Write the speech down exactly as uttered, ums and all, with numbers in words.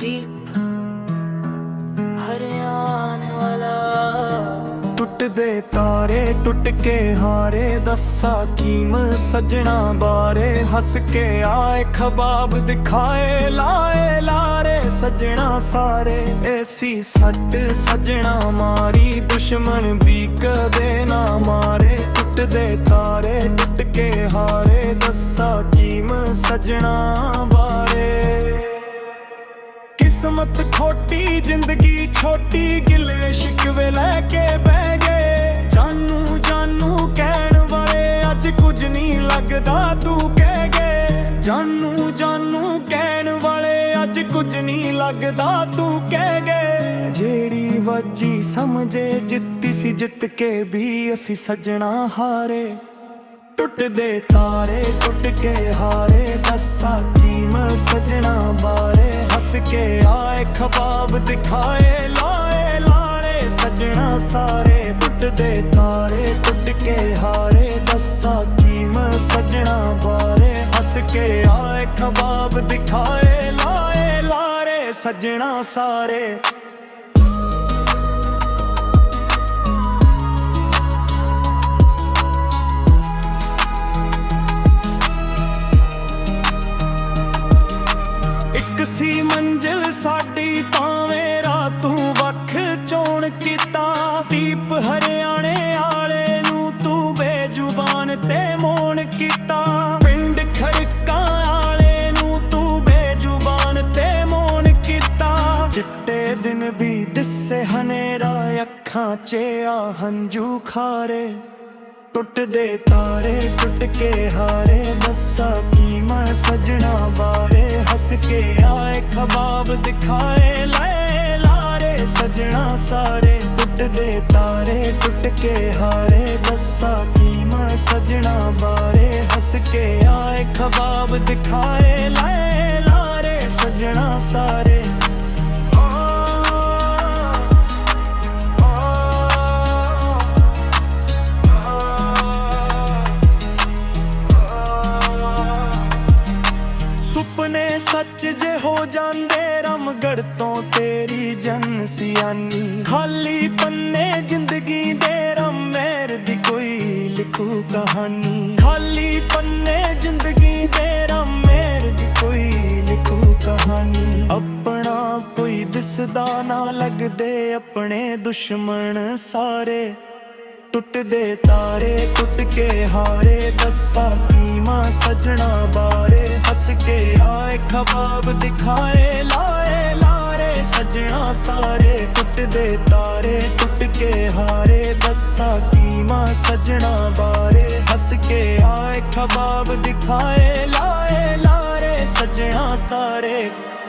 दीप हरियाणा वाला। टुट दे तारे टुट के हारे, दसा कीम सजना बारे। हंस के आए खबाब दिखाए, लाए लारे सजना सारे। ऐसी सट सजना मारी, दुश्मन भी कदे ना मारे। टुट दे तारे टुट के हारे, दसा कीम सजना बारे। किस्मत खोटी जिंदगी छोटी, गिले शिकवे लैके बह गए। जानू जानू कहण वाले अज कुछ नहीं लगदा तू कह गए। जानू जानू कहण वाले अज कुछ नहीं लगदा तू कह गए। जेड़ी वजी समझे जित्ती सी, जित के भी असी सजना हारे। टुट दे तारे टुट के हारे, दसा कीम सजना बारे। हंस के आए खबाब दिखाए, लाए लारे सजना सारे। टुट दे तारे टुट के हारे, दसा कीम सजना बारे। हंस के आए खबाब दिखाए, लाए लारे सजना सारे। सी मंजिल साडी भावें रातों वख चोण कीता। दीप हरियाणे आले नू तू बेजुबान ते मोन कीता। पिंड खड़का आले नू तू बेजुबान ते मोन कीता। चिट्टे दिन भी दिसे हनेरा, अखां च आ हंजू खारे। टुट दे तारे टुट के हारे, दसा कीम सजना बारे। हंस के आए खबाब दिखाए, लाए लारे सजना सारे। टुट दे तारे टुट के हारे, दसा कीम सजना बारे। हंस के आए खबाब दिखाए, लाए लारे सजना सारे। सुपने सच जे हो जांदे, रमगढ़ तो तेरी जन सियानी। खाली पन्ने जिंदगी दे, रम मेर दी कोई लिखू कहानी। खाली पन्ने जिंदगी दे, रम मेर दी कोई लिखू कहानी। अपना कोई दिसदा ना लगदे, अपने दुश्मन सारे। टुट दे तारे टुट के हारे, दसा कीम सजना बारे। हंस के आए खबाब दिखाए, लाए लारे सजना सारे। टुट दे तारे टुट के हारे, दसा कीम सजना बारे। हंस के आए खबाब दिखाए, लाए लारे सजना सारे।